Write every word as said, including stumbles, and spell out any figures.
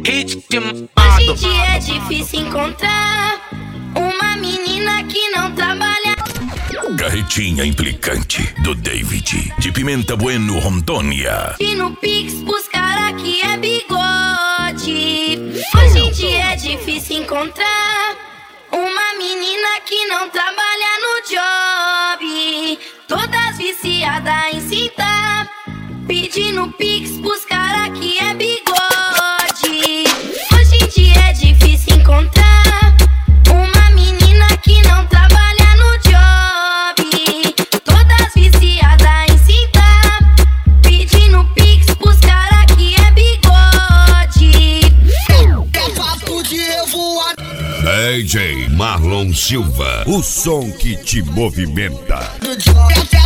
ritmo. Hoje em dia é difícil encontrar uma menina que não trabalha. Carretinha implicante do David de Pimenta Bueno, Rondônia. E no Pix pros cara que é bigode. Hoje em dia é difícil encontrar uma menina que não trabalha no job. Todas viciadas em cinta, pedindo Pix pros cara que é bigode. Hoje em dia é difícil encontrar uma menina que não trabalha no job. Todas viciadas em cinta, pedindo Pix pros cara que é bigode. É papo de revoar. D J Marlon Silva, o som que te movimenta. Do job.